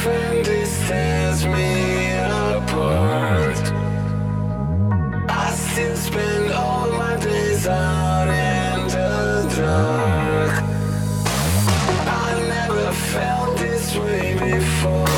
and it tears me apart. I still spend all my days out in the dark. I never felt this way before.